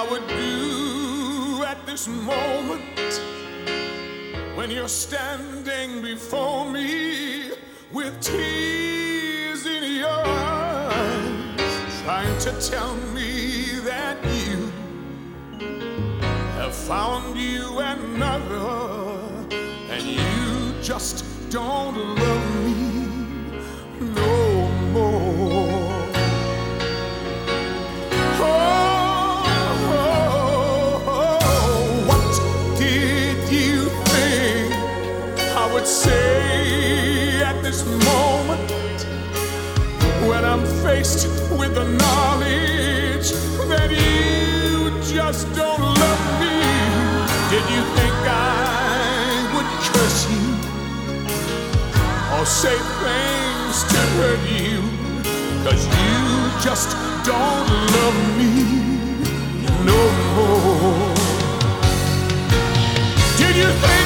would do at this moment when you're standing before me with tears in your eyes, trying to tell me that you have found you another and you just don't love me no more. Say at this moment when I'm faced with the knowledge that you just don't love me, did you think I would curse you or say things to hurt you? 'Cause you just don't love me no more. Did you think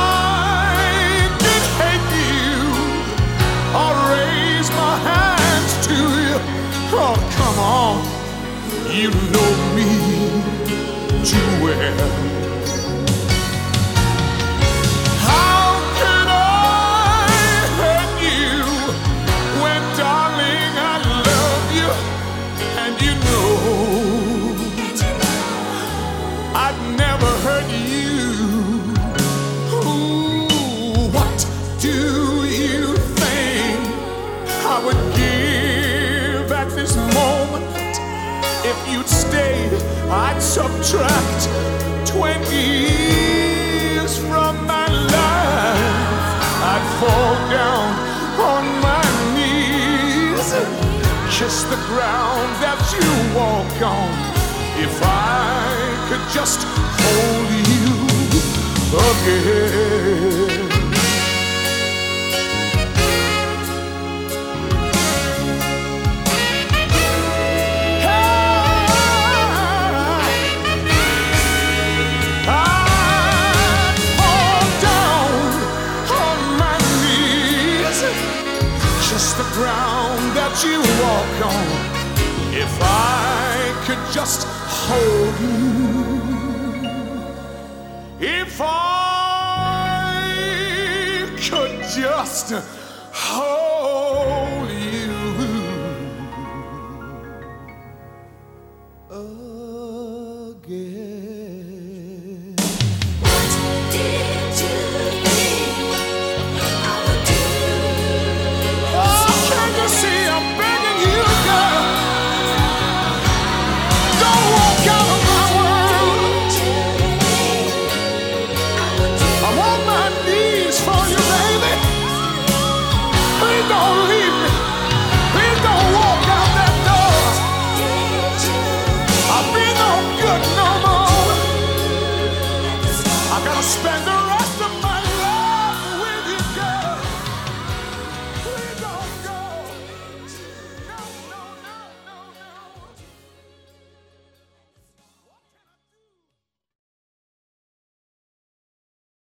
oh, come on, you know me too well. How can I hurt you when, darling, I love you? And you know I'd never hurt you. Ooh, what do you think I would give at this moment? If you'd stay, I'd subtract 20 years from my life. I'd fall down on my knees and kiss the ground that you walk on. If I could just hold you again. The ground that you walk on, if I could just hold you, if I could just